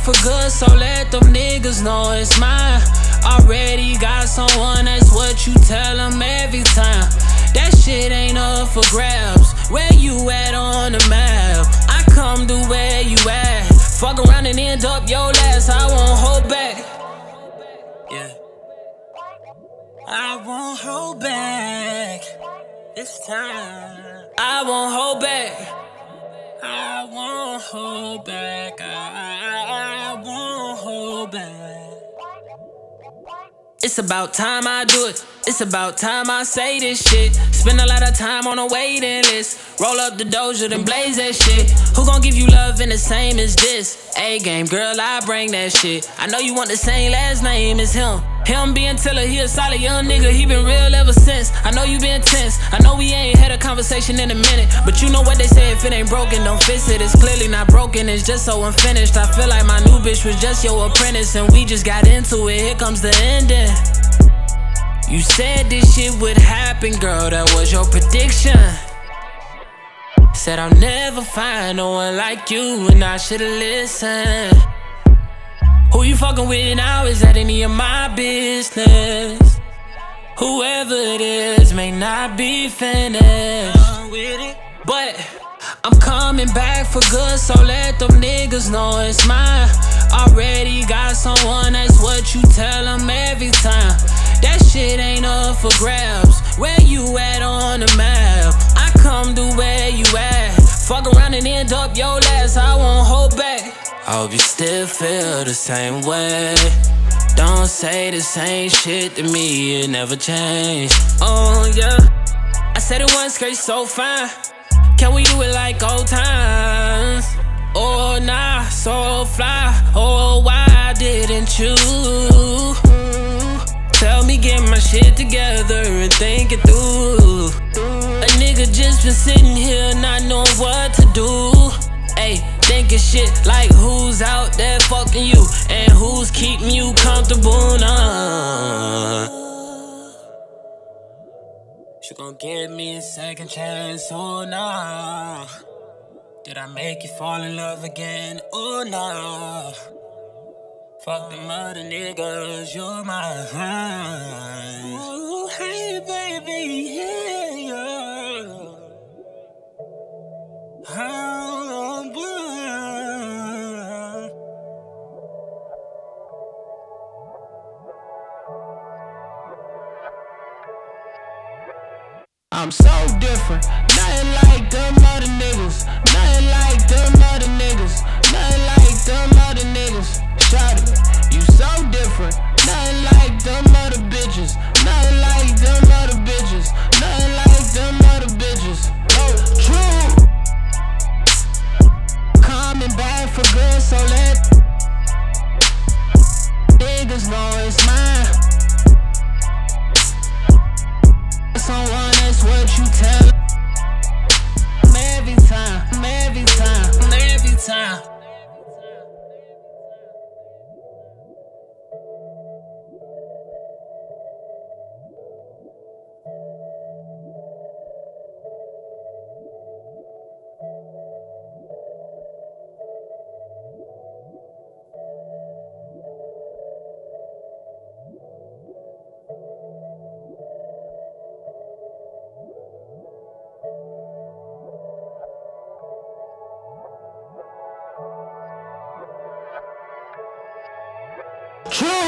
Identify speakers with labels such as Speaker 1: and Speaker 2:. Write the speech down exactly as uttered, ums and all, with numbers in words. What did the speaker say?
Speaker 1: for good, so let them niggas know it's mine. Already got someone, that's what you tell them every time. That shit ain't up for grabs. Where you at on the map? I come to where you at. Fuck around and end up your last. I won't hold back. Yeah. I won't hold back. This time I won't hold back. I won't hold back. I, I won't hold back. It's about time I do it. It's about time I say this shit. Spend a lot of time on a waiting list. Roll up the doja, then blaze that shit. Who gon' give you love in the same as this? A-game, girl, I bring that shit. I know you want the same last name as him. Him being Tiller, he a solid young nigga. He been real ever since. I know you been tense. I know we ain't had a conversation in a minute, but you know what they say, if it ain't broken, don't fix it. It's clearly not broken, it's just so unfinished. I feel like my new bitch was just your apprentice, and we just got into it. Here comes the ending. You said this shit would happen, girl, that was your prediction. Said I'll never find no one like you, and I should've listened. Who you fucking with now, is that any of my business? Whoever it is may not be finished, but I'm coming back for good, so let them niggas know it's mine. Already got someone, that's what you tell them every time. That shit ain't up for grabs. Where you at on the map? I come to where you at. Fuck around and end up your last. I won't hold back. I hope you still feel the same way. Don't say the same shit to me, it never changed. Oh yeah, I said it once, girl, you so fine. Can we do it like old times? Oh nah, so fly. Oh, why didn't you? Tell me, get my shit together and think it through. A nigga just been sitting here not knowing what to do. Ayy, thinking shit like who's out there fucking you and who's keeping you comfortable now. She gon' give me a second chance, oh nah. Did I make you fall in love again, oh nah. Fuck them other niggas, you're mine. Oh, hey baby, yeah, yeah. Oh, boy. I'm so different, nothing like them other niggas. Nothing like them other niggas. Nothing like them other niggas. Shout it, you so different. Nothing like them other bitches. Nothing like them other bitches. Nothing like them other bitches. Oh, true. Coming back for good, so let niggas know it's mine. Someone, that's what you tell them every time, every time, every time. True.